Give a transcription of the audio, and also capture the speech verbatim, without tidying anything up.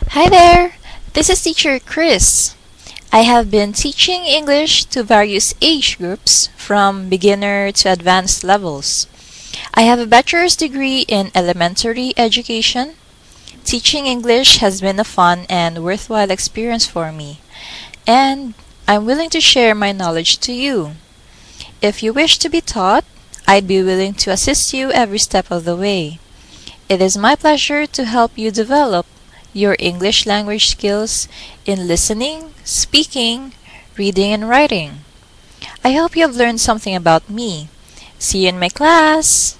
Hi there, this is teacher Chris. I have been teaching English to various age groups from beginner to advanced levels. I have a bachelor's degree in elementary education. Teaching English has been a fun and worthwhile experience for me, and I'm willing to share my knowledge to you. If you wish to be taught, I'd be willing to assist you every step of the way. It is my pleasure to help you develop your English language skills in listening, speaking, reading, and writing. I hope you have learned something about me. See you in my class!